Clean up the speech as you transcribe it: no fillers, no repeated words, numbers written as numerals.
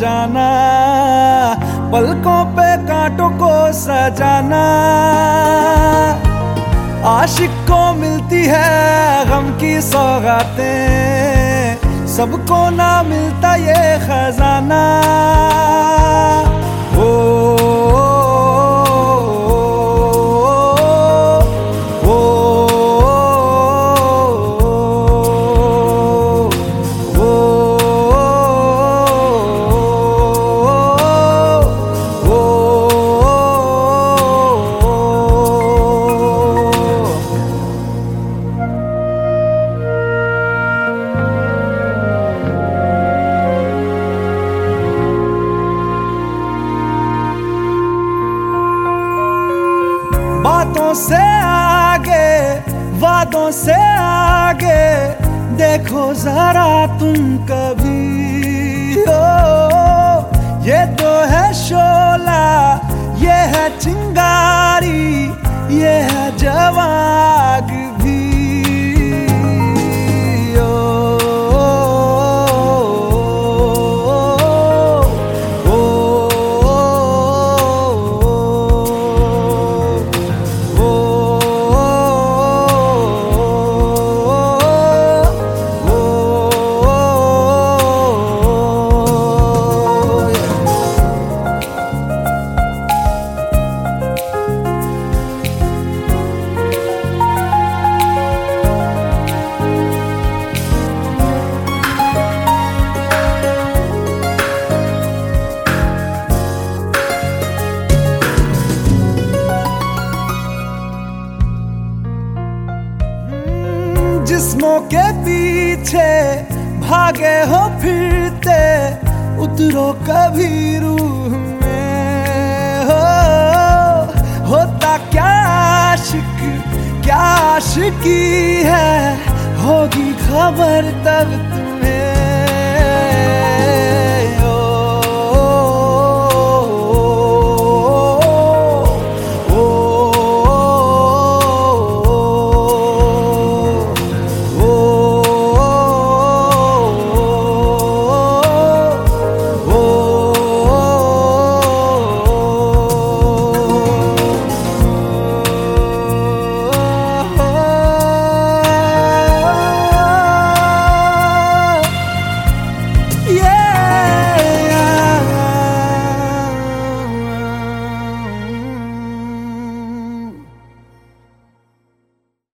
जाना, पलकों पे कांटों को सजाना। आशिक को मिलती है गम की सौगातें, सबको ना मिलता ये खजाना। ओ बातों से आगे, वादों से आगे, देखो जरा तुम कभी। ओ ये तो है शोला, ये है चिंगारी, ये है जवाग भी। जिस्मों के पीछे भागे हो फिरते, उतरो कभी रूह में। होता क्या आशिक, क्या आशिकी है, होगी खबर तब